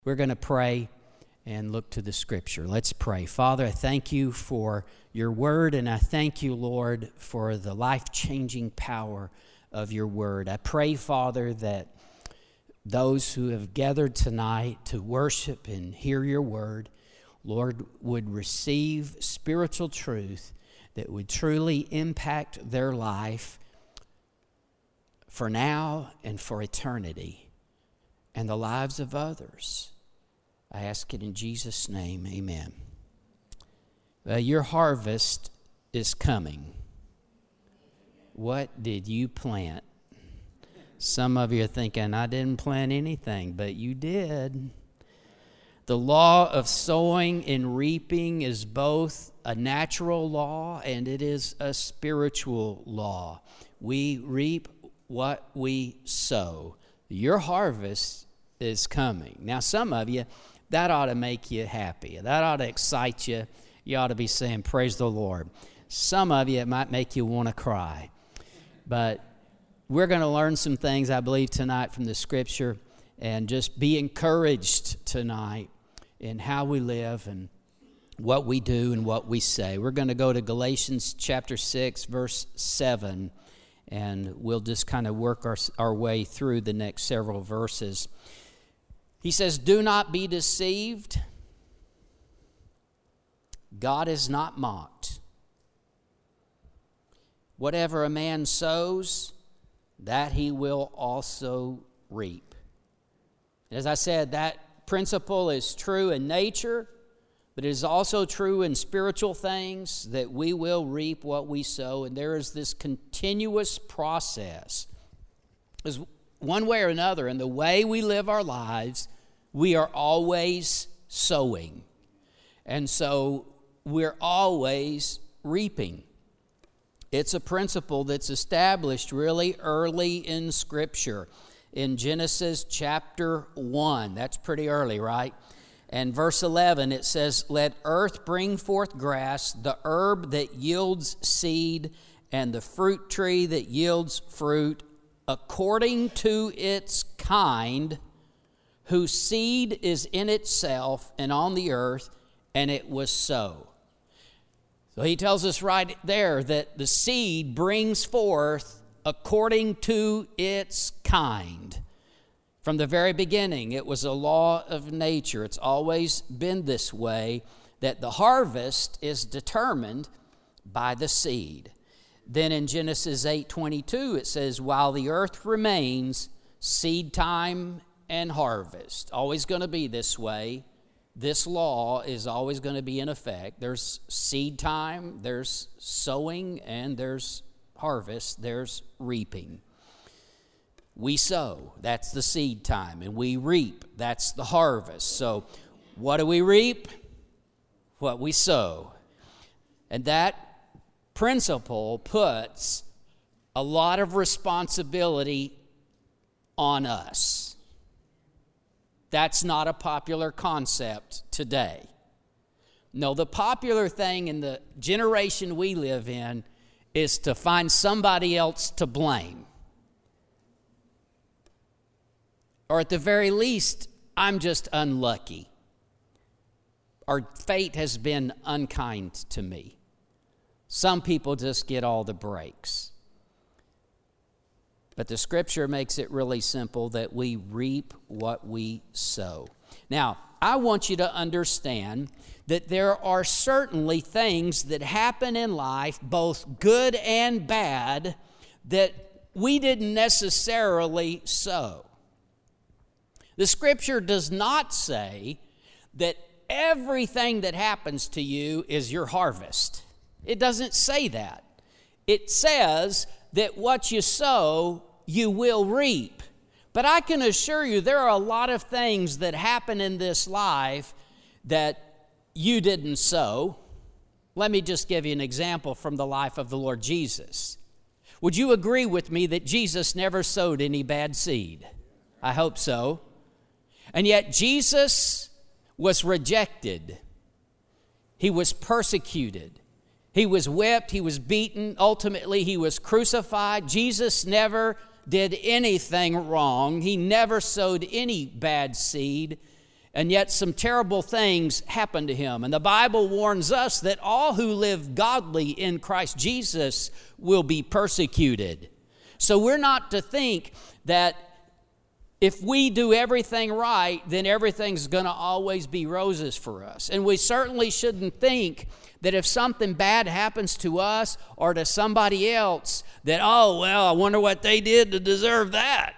We're going to pray and look to the Scripture. Let's pray. Father, I thank you for your word, and I thank you, Lord, for the life-changing power of your word. I pray, Father, that those who have gathered tonight to worship and hear your word, Lord, would receive spiritual truth that would truly impact their life for now and for eternity and the lives of others. I ask it in Jesus' name, amen. Your harvest is coming. What did you plant? Some of you are thinking, I didn't plant anything, but you did. The law of sowing and reaping is both a natural law and it is a spiritual law. We reap what we sow. Your harvest is coming. Now, some of you, that ought to make you happy. That ought to excite you. You ought to be saying, praise the Lord. Some of you, it might make you want to cry. But we're going to learn some things, I believe, tonight from the Scripture, and just be encouraged tonight in how we live and what we do and what we say. We're going to go to Galatians chapter 6, verse 7, and we'll just kind of work our way through the next several verses. He says, do not be deceived. God is not mocked. Whatever a man sows, that he will also reap. As I said, that principle is true in nature, but it is also true in spiritual things, that we will reap what we sow. And there is this continuous process. As one way or another, in the way we live our lives, we are always sowing. And so we're always reaping. It's a principle that's established really early in Scripture. In Genesis chapter 1, that's pretty early, right? And verse 11, it says, let earth bring forth grass, the herb that yields seed, and the fruit tree that yields fruit, according to its kind, whose seed is in itself and on the earth, and it was so. So he tells us right there that the seed brings forth according to its kind. From the very beginning, it was a law of nature. It's always been this way, that the harvest is determined by the seed. Then in Genesis 8:22, it says, while the earth remains, seed time and harvest. Always going to be this way. This law is always going to be in effect. There's seed time, there's sowing, and there's harvest, there's reaping. We sow, that's the seed time, and we reap, that's the harvest. So what do we reap? What we sow. And that principle puts a lot of responsibility on us. That's not a popular concept today. No, the popular thing in the generation we live in is to find somebody else to blame. Or at the very least, I'm just unlucky. Or fate has been unkind to me. Some people just get all the breaks. But the Scripture makes it really simple that we reap what we sow. Now, I want you to understand that there are certainly things that happen in life, both good and bad, that we didn't necessarily sow. The Scripture does not say that everything that happens to you is your harvest. It doesn't say that. It says that what you sow, you will reap. But I can assure you there are a lot of things that happen in this life that you didn't sow. Let me just give you an example from the life of the Lord Jesus. Would you agree with me that Jesus never sowed any bad seed? I hope so. And yet Jesus was rejected. He was persecuted. He was whipped, he was beaten, ultimately he was crucified. Jesus never did anything wrong. He never sowed any bad seed. And yet some terrible things happened to him. And the Bible warns us that all who live godly in Christ Jesus will be persecuted. So we're not to think that if we do everything right, then everything's going to always be roses for us. And we certainly shouldn't think that if something bad happens to us or to somebody else, that, oh, well, I wonder what they did to deserve that.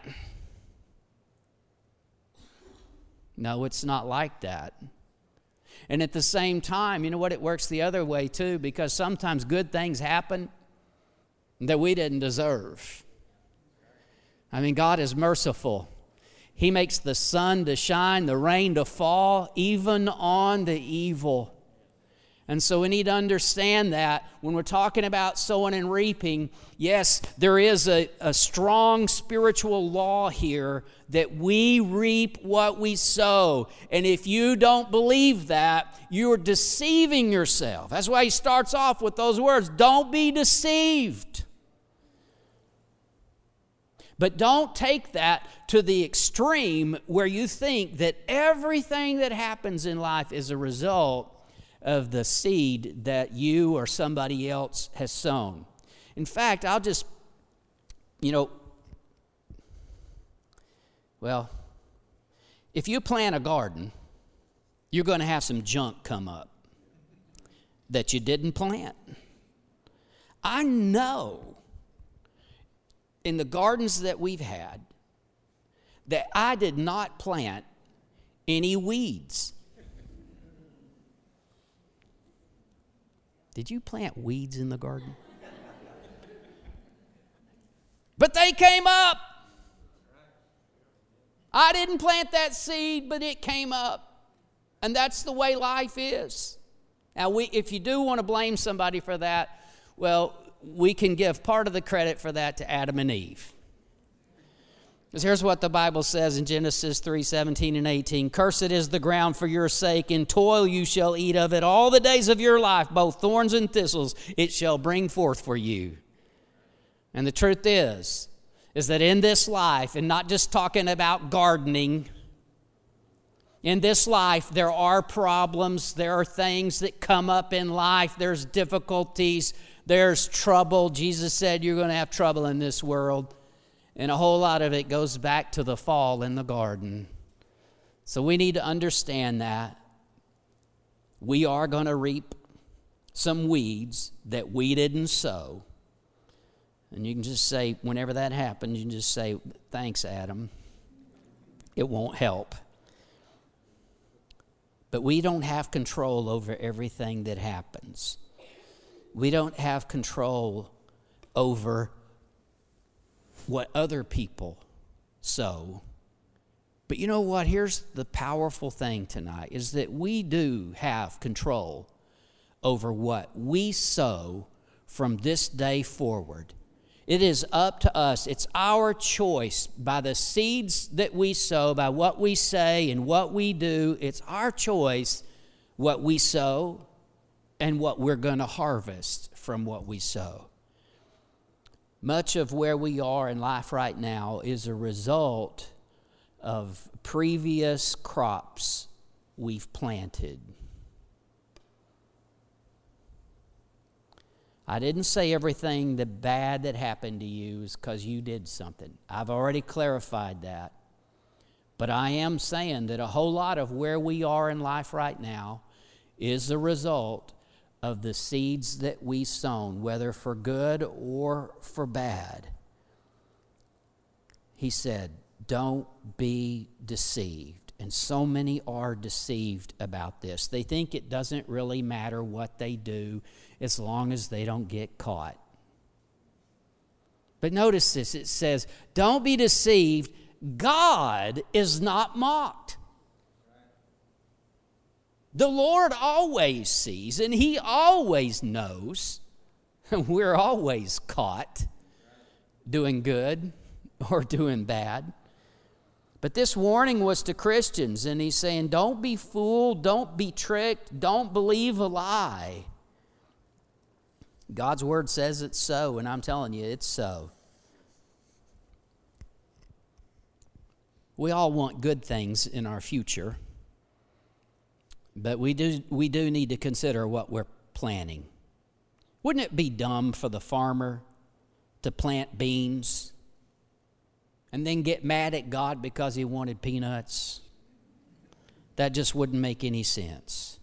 No, it's not like that. And at the same time, you know what, it works the other way too, because sometimes good things happen that we didn't deserve. I mean, God is merciful. He makes the sun to shine, the rain to fall, even on the evil. And so we need to understand that when we're talking about sowing and reaping, yes, there is a strong spiritual law here that we reap what we sow. And if you don't believe that, you're deceiving yourself. That's why he starts off with those words, don't be deceived. But don't take that to the extreme where you think that everything that happens in life is a result of the seed that you or somebody else has sown. In fact, I'll just, if you plant a garden, you're going to have some junk come up that you didn't plant. I know in the gardens that we've had that I did not plant any weeds. Did you plant weeds in the garden? But they came up. I didn't plant that seed, but it came up. And that's the way life is. Now, if you do want to blame somebody for that, well, we can give part of the credit for that to Adam and Eve. Because here's what the Bible says in Genesis 3:17 and 18. Cursed is the ground for your sake, in toil you shall eat of it all the days of your life, both thorns and thistles it shall bring forth for you. And the truth is that in this life, and not just talking about gardening, in this life there are problems, there are things that come up in life, there's difficulties, there's trouble. Jesus said you're going to have trouble in this world. And a whole lot of it goes back to the fall in the garden. So we need to understand that we are going to reap some weeds that we didn't sow. And you can just say, whenever that happens, you can just say, thanks, Adam. It won't help. But we don't have control over everything that happens. We don't have control over what other people sow. But you know what? Here's the powerful thing tonight, is that we do have control over what we sow from this day forward. It is up to us. It's our choice by the seeds that we sow, by what we say and what we do. It's our choice what we sow and what we're going to harvest from what we sow. Much of where we are in life right now is a result of previous crops we've planted. I didn't say everything the bad that happened to you is because you did something. I've already clarified that. But I am saying that a whole lot of where we are in life right now is the result of the seeds that we sown, whether for good or for bad. He said, don't be deceived. And so many are deceived about this. They think it doesn't really matter what they do as long as they don't get caught. But notice this, it says, don't be deceived. God is not mocked. The Lord always sees, and He always knows. We're always caught doing good or doing bad. But this warning was to Christians, and He's saying, don't be fooled, don't be tricked, don't believe a lie. God's Word says it's so, and I'm telling you, it's so. We all want good things in our future. But we do need to consider what we're planting. Wouldn't it be dumb for the farmer to plant beans and then get mad at God because he wanted peanuts? That just wouldn't make any sense.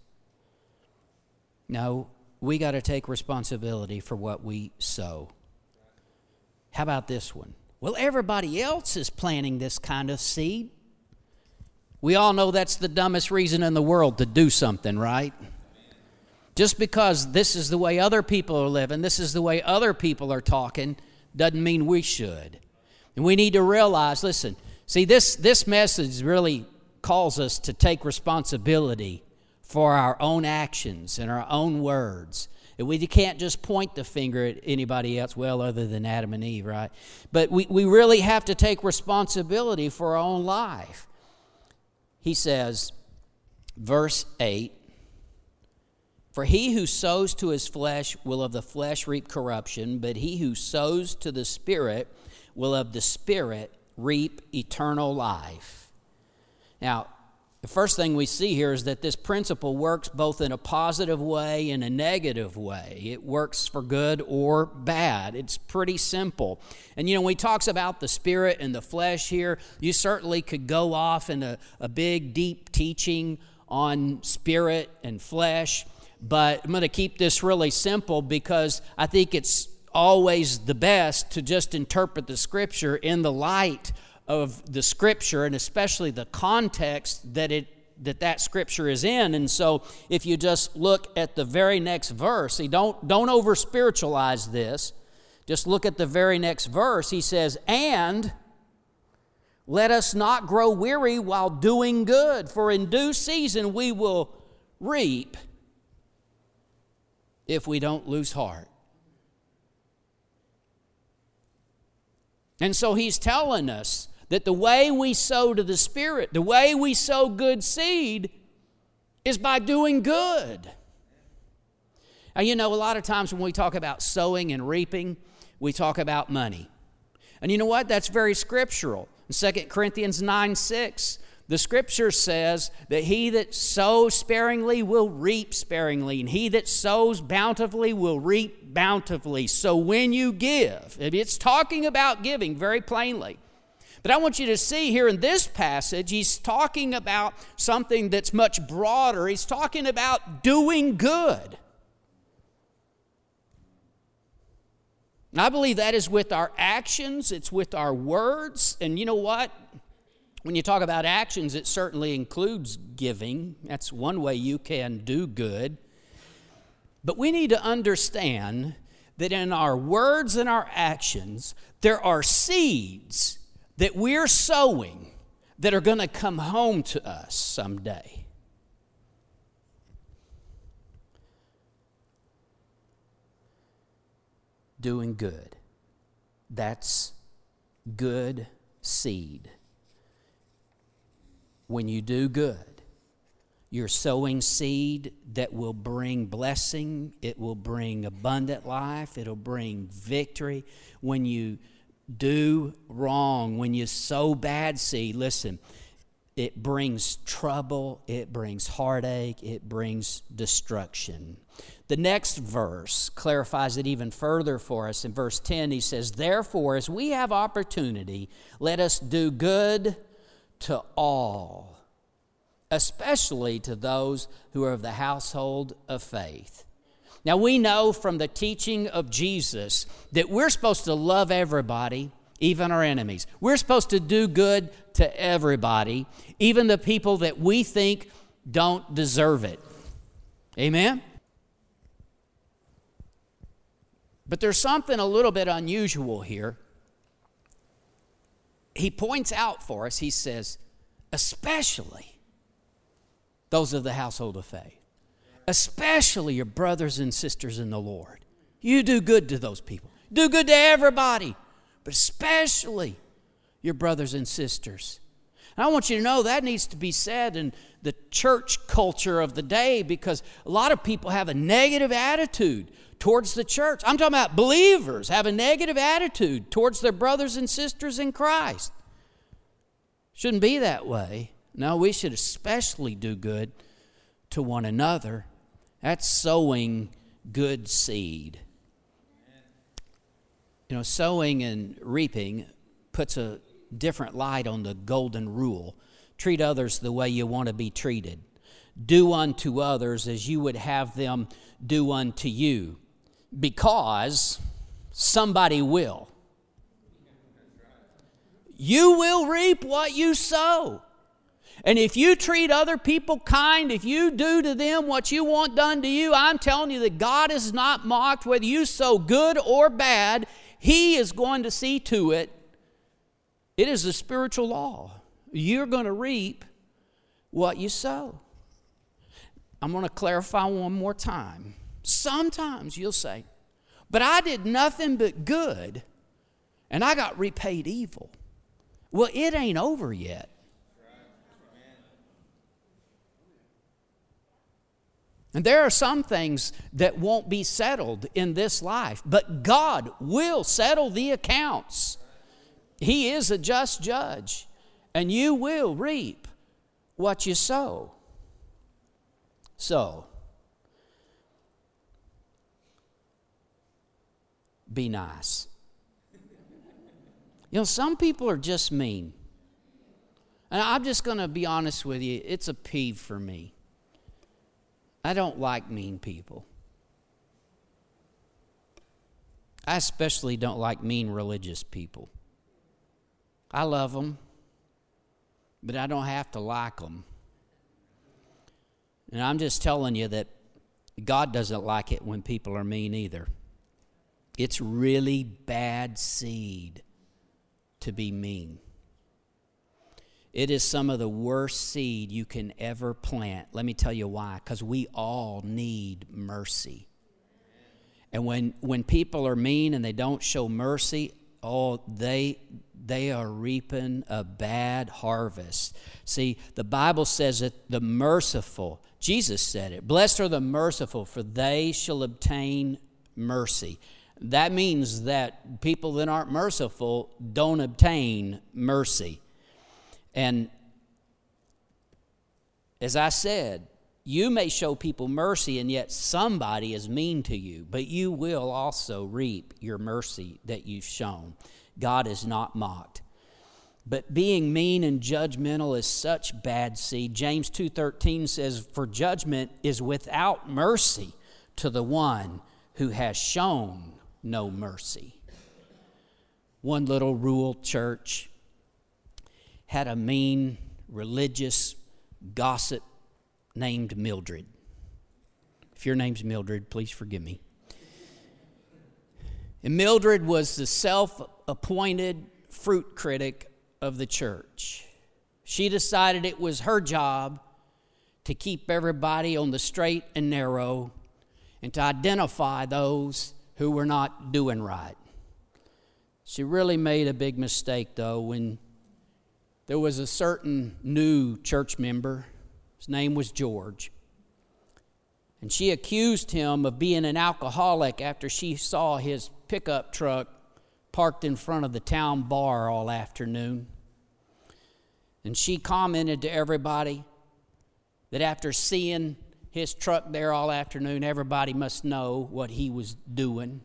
No, we got to take responsibility for what we sow. How about this one? Well, everybody else is planting this kind of seed. We all know that's the dumbest reason in the world to do something, right? Just because this is the way other people are living, this is the way other people are talking, doesn't mean we should. And we need to realize, listen, see, this message really calls us to take responsibility for our own actions and our own words. And we can't just point the finger at anybody else, well, other than Adam and Eve, right? But we really have to take responsibility for our own life. He says, verse 8, "For he who sows to his flesh will of the flesh reap corruption, but he who sows to the Spirit will of the Spirit reap eternal life." Now, the first thing we see here is that this principle works both in a positive way and a negative way. It works for good or bad. It's pretty simple. And when he talks about the spirit and the flesh here, you certainly could go off in a big, deep teaching on spirit and flesh. But I'm going to keep this really simple because I think it's always the best to just interpret the Scripture in the light of the Scripture, and especially the context that Scripture is in. And so if you just look at the very next verse, don't over spiritualize this. Just look at the very next verse. He says, "And let us not grow weary while doing good, for in due season we will reap if we don't lose heart." And so he's telling us that the way we sow to the Spirit, the way we sow good seed, is by doing good. Now, a lot of times when we talk about sowing and reaping, we talk about money. And you know what? That's very scriptural. In 2 Corinthians 9:6, the Scripture says that he that sows sparingly will reap sparingly, and he that sows bountifully will reap bountifully. So when you give, it's talking about giving very plainly. But I want you to see here in this passage, he's talking about something that's much broader. He's talking about doing good. And I believe that is with our actions, it's with our words. And you know what? When you talk about actions, it certainly includes giving. That's one way you can do good. But we need to understand that in our words and our actions, there are seeds that we're sowing that are going to come home to us someday. Doing good. That's good seed. When you do good, you're sowing seed that will bring blessing. It will bring abundant life. It'll bring victory. When you do wrong, when you sow bad seed, listen, it brings trouble, it brings heartache, it brings destruction. The next verse clarifies it even further for us. In verse 10, he says, "Therefore, as we have opportunity, let us do good to all, especially to those who are of the household of faith." Now, we know from the teaching of Jesus that we're supposed to love everybody, even our enemies. We're supposed to do good to everybody, even the people that we think don't deserve it. Amen? But there's something a little bit unusual here. He points out for us, he says, especially those of the household of faith. Especially your brothers and sisters in the Lord. You do good to those people. Do good to everybody, but especially your brothers and sisters. And I want you to know that needs to be said in the church culture of the day, because a lot of people have a negative attitude towards the church. I'm talking about believers have a negative attitude towards their brothers and sisters in Christ. Shouldn't be that way. No, we should especially do good to one another. That's sowing good seed. You know, sowing and reaping puts a different light on the golden rule. Treat others the way you want to be treated. Do unto others as you would have them do unto you, because somebody will. You will reap what you sow. And if you treat other people kind, if you do to them what you want done to you, I'm telling you that God is not mocked. Whether you sow good or bad, He is going to see to it. It is a spiritual law. You're going to reap what you sow. I'm going to clarify one more time. Sometimes you'll say, but I did nothing but good, and I got repaid evil. Well, it ain't over yet. And there are some things that won't be settled in this life, but God will settle the accounts. He is a just judge, and you will reap what you sow. So, be nice. You know, some people are just mean. And I'm just going to be honest with you, it's a peeve for me. I don't like mean people. I especially don't like mean religious people. I love them, but I don't have to like them. And I'm just telling you that God doesn't like it when people are mean either. It's really bad seed to be mean. It is some of the worst seed you can ever plant. Let me tell you why. Because we all need mercy. And when people are mean and they don't show mercy, they are reaping a bad harvest. See, the Bible says that the merciful, Jesus said it, blessed are the merciful, for they shall obtain mercy. That means that people that aren't merciful don't obtain mercy. And as I said, you may show people mercy and yet somebody is mean to you, but you will also reap your mercy that you've shown. God is not mocked. But being mean and judgmental is such bad seed. James 2:13 says, for judgment is without mercy to the one who has shown no mercy. One little rural church had a mean religious gossip named Mildred. If your name's Mildred, please forgive me. And Mildred was the self-appointed fruit critic of the church. She decided it was her job to keep everybody on the straight and narrow and to identify those who were not doing right. She really made a big mistake, though, when there was a certain new church member. His name was George. And she accused him of being an alcoholic after she saw his pickup truck parked in front of the town bar all afternoon. And she commented to everybody that after seeing his truck there all afternoon, everybody must know what he was doing.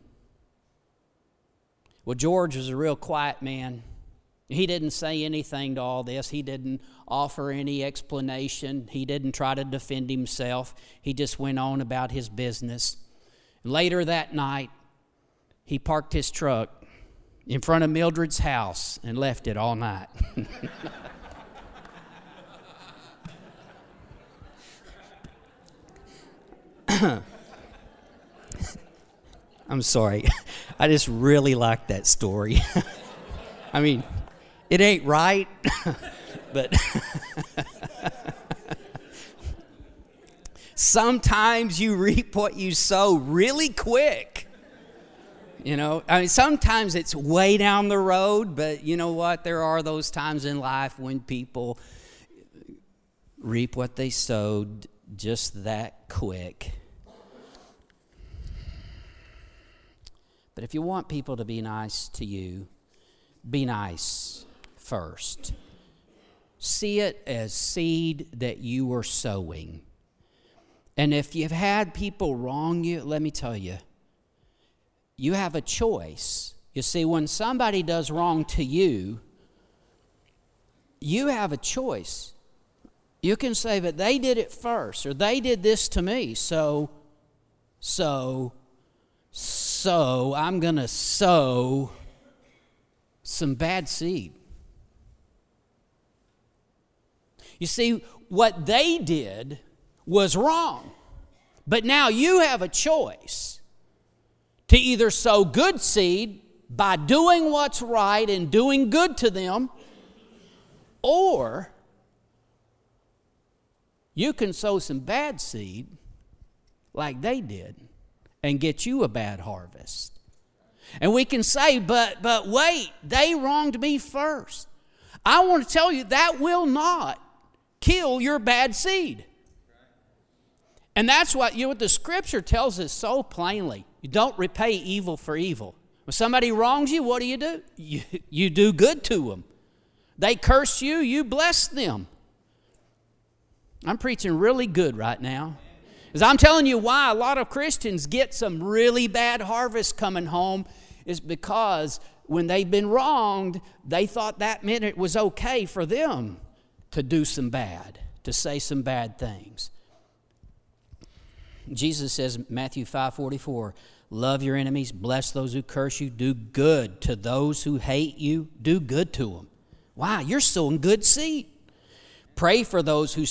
Well, George was a real quiet man. He didn't say anything to all this. He didn't offer any explanation. He didn't try to defend himself. He just went on about his business. And later that night, he parked his truck in front of Mildred's house and left it all night. I'm sorry. I just really like that story. I mean, it ain't right, but sometimes you reap what you sow really quick. You know, I mean, sometimes it's way down the road, but you know what? There are those times in life when people reap what they sowed just that quick. But if you want people to be nice to you, be nice first. See it as seed that you are sowing. And if you've had people wrong you, let me tell you, you have a choice. You see, when somebody does wrong to you, you have a choice. You can say, but they did it first, or they did this to me, so I'm going to sow some bad seed. You see, what they did was wrong. But now you have a choice to either sow good seed by doing what's right and doing good to them, or you can sow some bad seed like they did and get you a bad harvest. And we can say, but wait, they wronged me first. I want to tell you that will not kill your bad seed. And that's what the Scripture tells us so plainly. You don't repay evil for evil. When somebody wrongs you, what do? You do good to them. They curse you, you bless them. I'm preaching really good right now. Because I'm telling you why a lot of Christians get some really bad harvest coming home is because when they've been wronged, they thought that meant it was okay for them to do some bad, to say some bad things. Jesus says, Matthew 5:44, love your enemies, bless those who curse you, do good to those who hate you, do good to them. Wow, you're sowing good seed. Pray for those who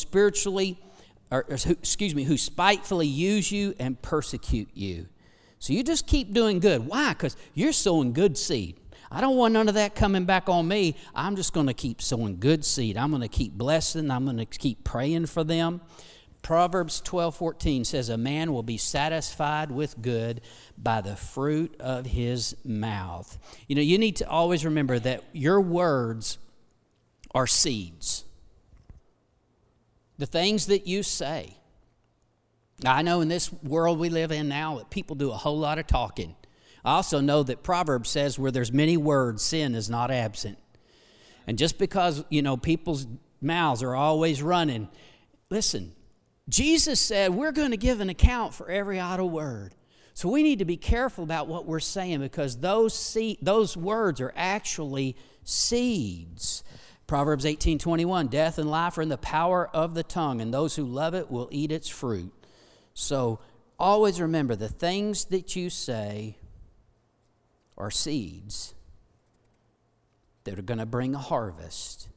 who spitefully use you and persecute you. So you just keep doing good. Why? Because you're sowing good seed. I don't want none of that coming back on me. I'm just going to keep sowing good seed. I'm going to keep blessing. I'm going to keep praying for them. Proverbs 12:14 says, a man will be satisfied with good by the fruit of his mouth. You know, you need to always remember that your words are seeds. The things that you say. Now, I know in this world we live in now that people do a whole lot of talking. I also know that Proverbs says where there's many words, sin is not absent. And just because, people's mouths are always running, listen, Jesus said we're going to give an account for every idle word. So we need to be careful about what we're saying because those words are actually seeds. Proverbs 18:21, death and life are in the power of the tongue, and those who love it will eat its fruit. So always remember the things that you say are seeds that are going to bring a harvest.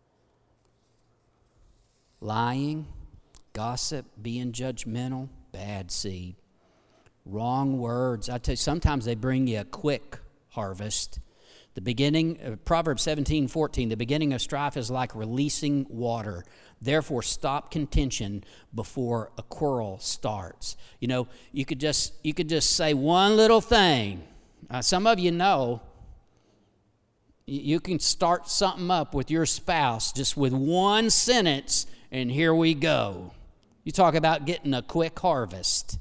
Lying, gossip, being judgmental, bad seed. Wrong words. I tell you, sometimes they bring you a quick harvest. The beginning, Proverbs 17:14, the beginning of strife is like releasing water. Therefore, stop contention before a quarrel starts. You could just say one little thing. Some of you know you can start something up with your spouse just with one sentence, and here we go. You talk about getting a quick harvest.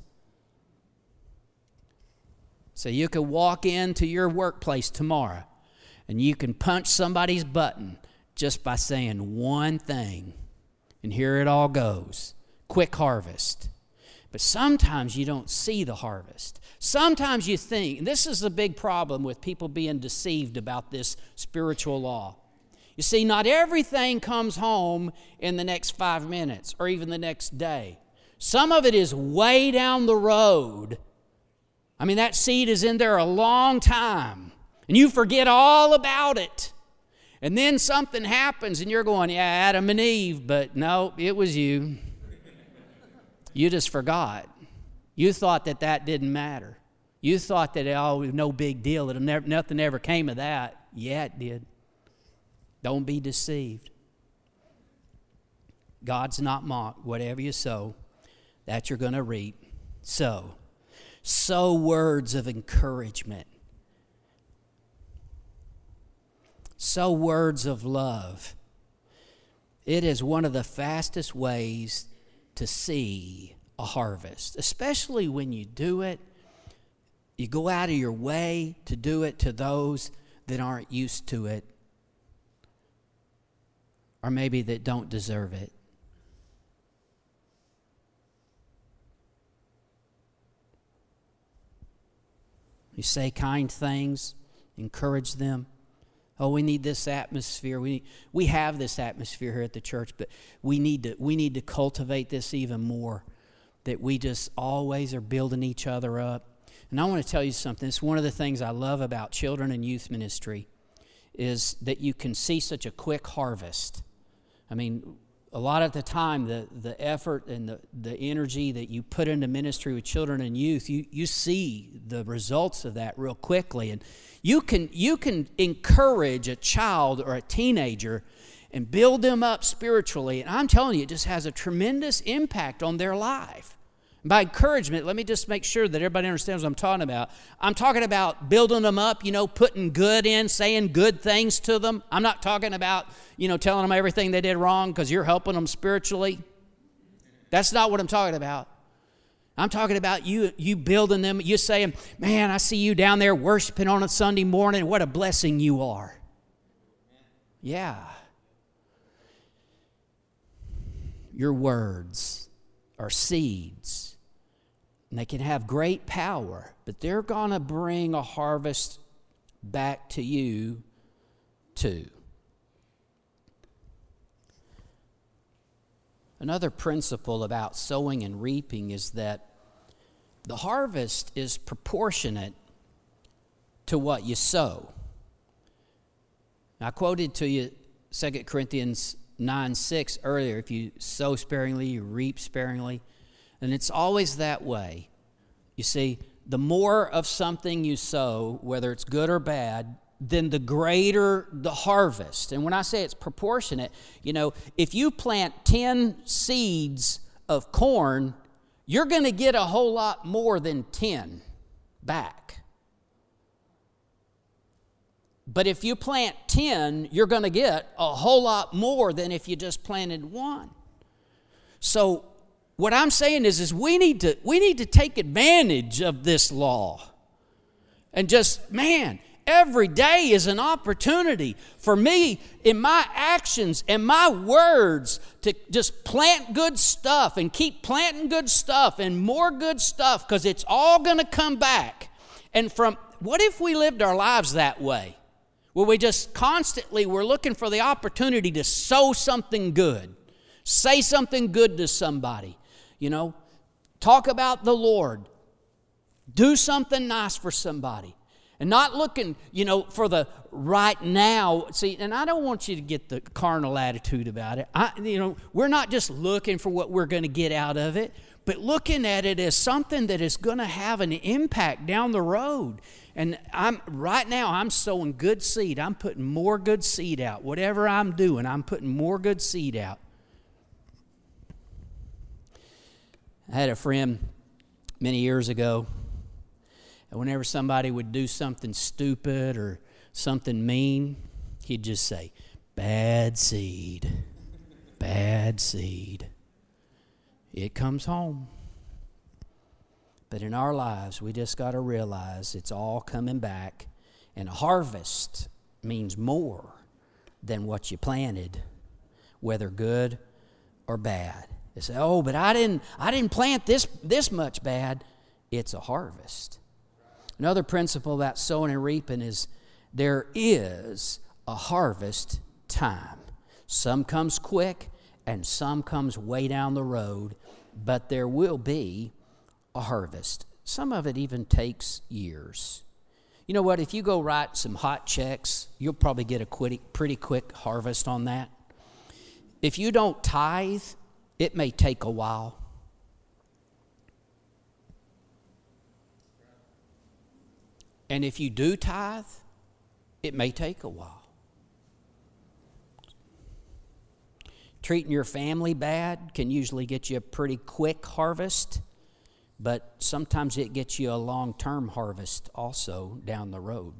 So you could walk into your workplace tomorrow and you can punch somebody's button just by saying one thing. And here it all goes. Quick harvest. But sometimes you don't see the harvest. Sometimes you think, and this is a big problem with people being deceived about this spiritual law. You see, not everything comes home in the next 5 minutes or even the next day. Some of it is way down the road. I mean, that seed is in there a long time, and you forget all about it. And then something happens, and you're going, yeah, Adam and Eve, but no, it was you. You just forgot. You thought that didn't matter. You thought that, oh, no big deal. Nothing ever came of that. Yeah, it did. Don't be deceived. God's not mocked. Whatever you sow, that you're going to reap. Sow words of encouragement. Sow words of love. It is one of the fastest ways to see a harvest, especially when you do it. You go out of your way to do it to those that aren't used to it, or maybe that don't deserve it. You say kind things, encourage them. Oh, we need this atmosphere. We have this atmosphere here at the church, but we need to cultivate this even more, that we just always are building each other up. And I want to tell you something. It's one of the things I love about children and youth ministry is that you can see such a quick harvest. I mean, a lot of the time, the effort and the energy that you put into ministry with children and youth, you see the results of that real quickly. And you can encourage a child or a teenager and build them up spiritually. And I'm telling you, it just has a tremendous impact on their life. And by encouragement, let me just make sure that everybody understands what I'm talking about. I'm talking about building them up, putting good in, saying good things to them. I'm not talking about, telling them everything they did wrong because you're helping them spiritually. That's not what I'm talking about. I'm talking about you building them, you saying, man, I see you down there worshiping on a Sunday morning. What a blessing you are. Yeah. Your words are seeds. And they can have great power, but they're going to bring a harvest back to you too. Another principle about sowing and reaping is that the harvest is proportionate to what you sow. I quoted to you 2 Corinthians 9:6 earlier. If you sow sparingly, you reap sparingly. And it's always that way. You see, the more of something you sow, whether it's good or bad, then the greater the harvest. And when I say it's proportionate, if you plant 10 seeds of corn, you're going to get a whole lot more than 10 back. But if you plant 10, you're going to get a whole lot more than if you just planted one. So what I'm saying is we need to take advantage of this law. And just, every day is an opportunity for me in my actions and my words to just plant good stuff and keep planting good stuff and more good stuff, because it's all going to come back. And what if we lived our lives that way? Where we just constantly we're looking for the opportunity to sow something good, say something good to somebody. Talk about the Lord. Do something nice for somebody. And not looking, for the right now. See, and I don't want you to get the carnal attitude about it. We're not just looking for what we're going to get out of it, but looking at it as something that is going to have an impact down the road. And I'm sowing good seed. I'm putting more good seed out. Whatever I'm doing, I'm putting more good seed out. I had a friend many years ago, and whenever somebody would do something stupid or something mean, he'd just say, bad seed, bad seed. It comes home. But in our lives, we just got to realize it's all coming back, and a harvest means more than what you planted, whether good or bad. They say, oh, but I didn't plant this much bad. It's a harvest. Another principle about sowing and reaping is there is a harvest time. Some comes quick and some comes way down the road, but there will be a harvest. Some of it even takes years. You know what? If you go write some hot checks, you'll probably get a pretty quick harvest on that. If you don't tithe, it may take a while. And if you do tithe, it may take a while. Treating your family bad can usually get you a pretty quick harvest, but sometimes it gets you a long-term harvest also down the road.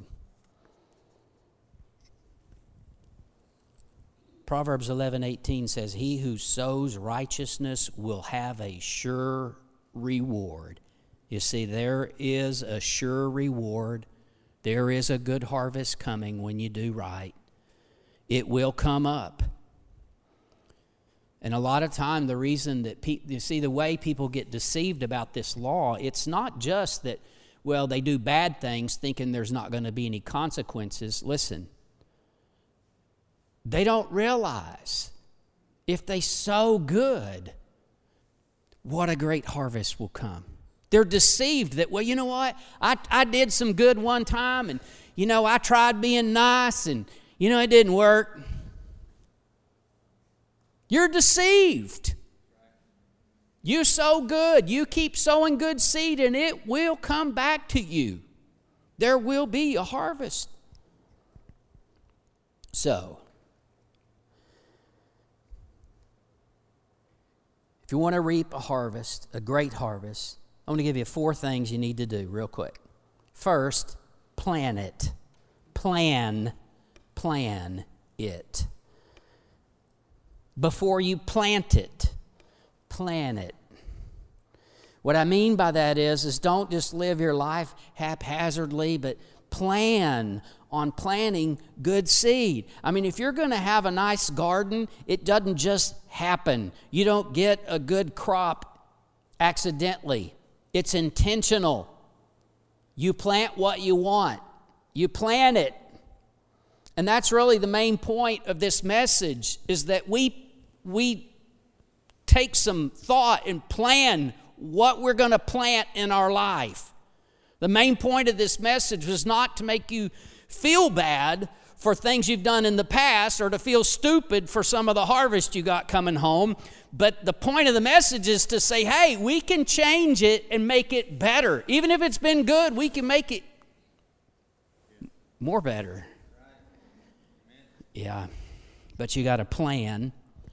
Proverbs 11:18 says, he who sows righteousness will have a sure reward. You see, there is a sure reward. There is a good harvest coming when you do right. It will come up. And a lot of time, the reason that you see the way people get deceived about this law, it's not just that well, they do bad things thinking there's not going to be any consequences. Listen, they don't realize if they sow good, what a great harvest will come. They're deceived that, well, you know what? I did some good one time, and, I tried being nice, and, it didn't work. You're deceived. You sow good. You keep sowing good seed, and it will come back to you. There will be a harvest. So, if you want to reap a harvest, a great harvest, I want to give you 4 things you need to do real quick. First, plan it. Plan it. Before you plant it, plan it. What I mean by that is don't just live your life haphazardly, but plan on planting good seed. I mean, if you're going to have a nice garden, it doesn't just happen. You don't get a good crop accidentally. It's intentional. You plant what you want. You plant it. And that's really the main point of this message, is that we take some thought and plan what we're going to plant in our life. The main point of this message was not to make you feel bad for things you've done in the past or to feel stupid for some of the harvest you got coming home. But the point of the message is to say, hey, we can change it and make it better. Even if it's been good, we can make it more better. Yeah, but you got a plan.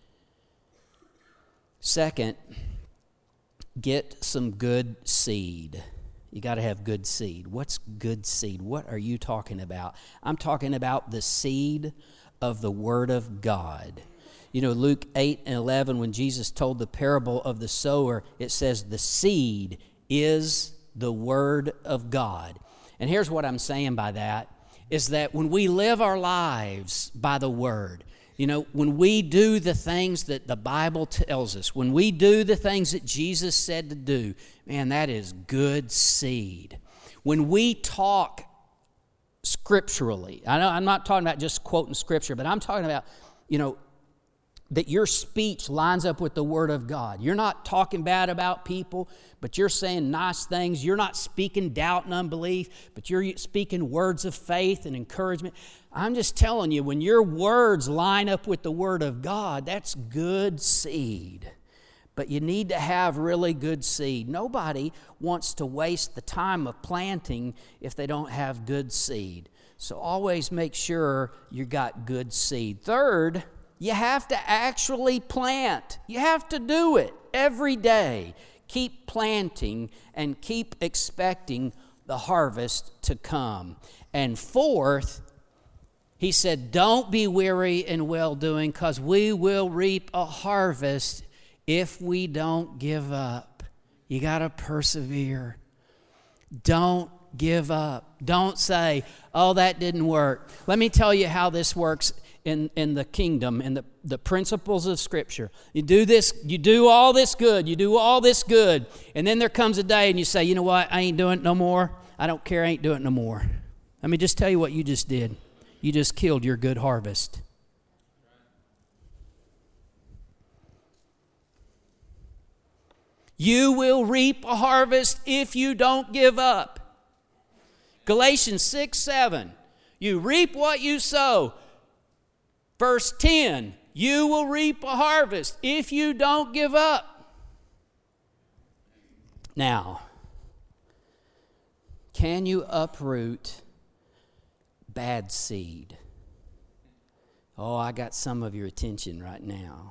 Second, get some good seed. You got to have good seed. What's good seed? What are you talking about? I'm talking about the seed of the Word of God. Luke 8:11, when Jesus told the parable of the sower, it says the seed is the Word of God. And here's what I'm saying by that, is that when we live our lives by the Word, when we do the things that the Bible tells us, when we do the things that Jesus said to do, man, that is good seed. When we talk scripturally, I'm not talking about just quoting Scripture, but I'm talking about, that your speech lines up with the Word of God. You're not talking bad about people, but you're saying nice things. You're not speaking doubt and unbelief, but you're speaking words of faith and encouragement. I'm just telling you, when your words line up with the Word of God, that's good seed. But you need to have really good seed. Nobody wants to waste the time of planting if they don't have good seed. So always make sure you got good seed. Third, you have to actually plant. You have to do it every day. Keep planting and keep expecting the harvest to come. And fourth, he said, don't be weary in well-doing, because we will reap a harvest if we don't give up. You got to persevere. Don't give up. Don't say, oh, that didn't work. Let me tell you how this works in the kingdom, in the principles of Scripture. You do this, you do all this good, and then there comes a day and you say, you know what, I ain't doing it no more. I don't care, I ain't doing it no more. Let me just tell you what you just did. You just killed your good harvest. You will reap a harvest if you don't give up. Galatians 6:7. You reap what you sow. Verse 10, you will reap a harvest if you don't give up. Now, can you uproot bad seed? Oh, I got some of your attention right now.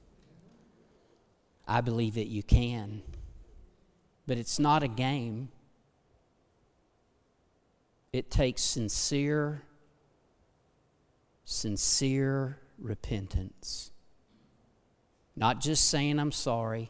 I believe that you can, but it's not a game. It takes sincere repentance. Not just saying I'm sorry.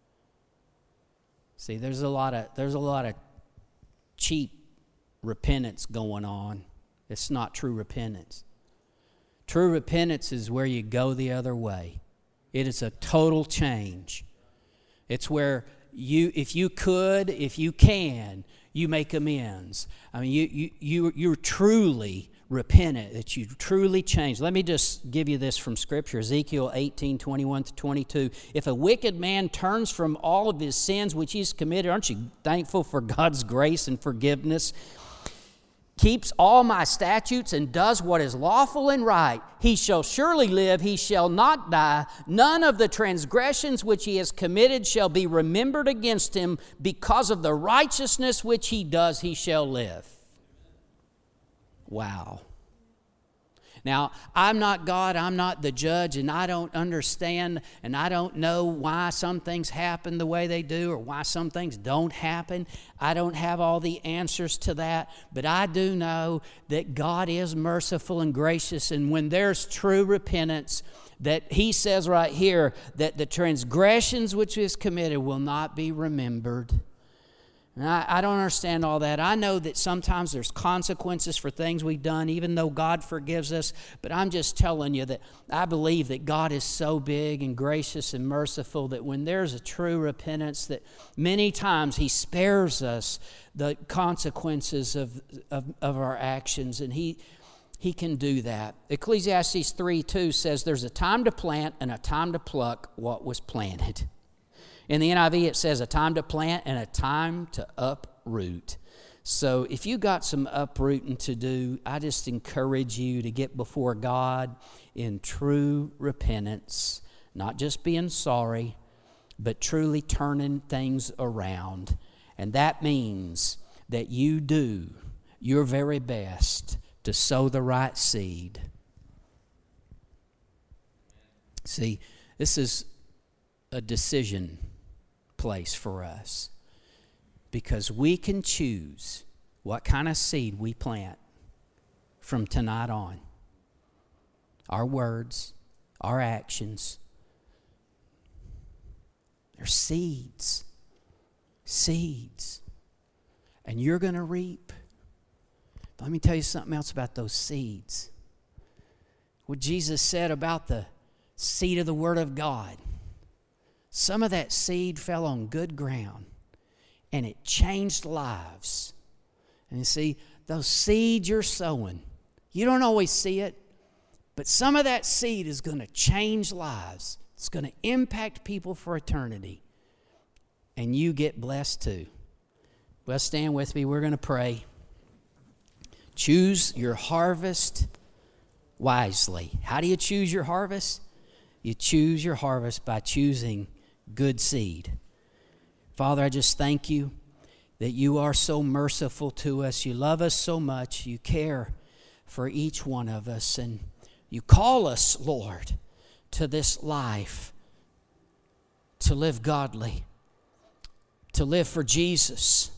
See, there's a lot of cheap repentance going on. It's not true repentance. True repentance is where you go the other way. It is a total change. It's where if you can, you make amends. I mean, you're truly repentant, that you truly change. Let me just give you this from Scripture, Ezekiel 18:21-22. If a wicked man turns from all of his sins which he's committed, aren't you thankful for God's grace and forgiveness? Keeps all my statutes and does what is lawful and right, he shall surely live, he shall not die. None of the transgressions which he has committed shall be remembered against him. Because of the righteousness which he does, he shall live. Wow. Now, I'm not God, I'm not the judge, and I don't understand, and I don't know why some things happen the way they do or why some things don't happen. I don't have all the answers to that, but I do know that God is merciful and gracious, and when there's true repentance, that He says right here that the transgressions which is committed will not be remembered. And I don't understand all that. I know that sometimes there's consequences for things we've done, even though God forgives us. But I'm just telling you that I believe that God is so big and gracious and merciful that when there's a true repentance, that many times He spares us the consequences of our actions. And He can do that. Ecclesiastes 3:2 says there's a time to plant and a time to pluck what was planted. In the NIV, it says a time to plant and a time to uproot. So if you got some uprooting to do, I just encourage you to get before God in true repentance, not just being sorry, but truly turning things around. And that means that you do your very best to sow the right seed. See, this is a decision place for us, because we can choose what kind of seed we plant from tonight on. Our words, our actions, they're seeds. Seeds. And you're going to reap. Let me tell you something else about those seeds. What Jesus said about the seed of the Word of God. Some of that seed fell on good ground, and it changed lives. And you see, those seeds you're sowing, you don't always see it, but some of that seed is going to change lives. It's going to impact people for eternity, and you get blessed too. Well, stand with me. We're going to pray. Choose your harvest wisely. How do you choose your harvest? You choose your harvest by choosing good seed. Father, I just thank you that you are so merciful to us. You love us so much. You care for each one of us. And you call us, Lord, to this life, to live godly, to live for Jesus,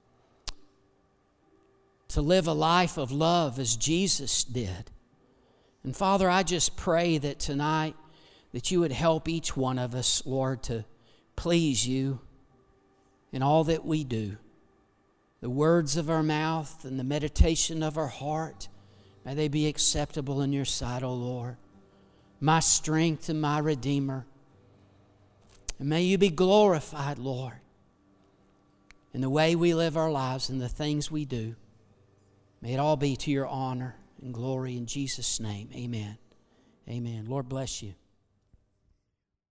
to live a life of love as Jesus did. And Father, I just pray that tonight that you would help each one of us, Lord, to please you in all that we do. The words of our mouth and the meditation of our heart, may they be acceptable in your sight, O Lord, my strength and my Redeemer. And may you be glorified, Lord, in the way we live our lives and the things we do. May it all be to your honor and glory in Jesus' name. Amen. Amen. Lord bless you.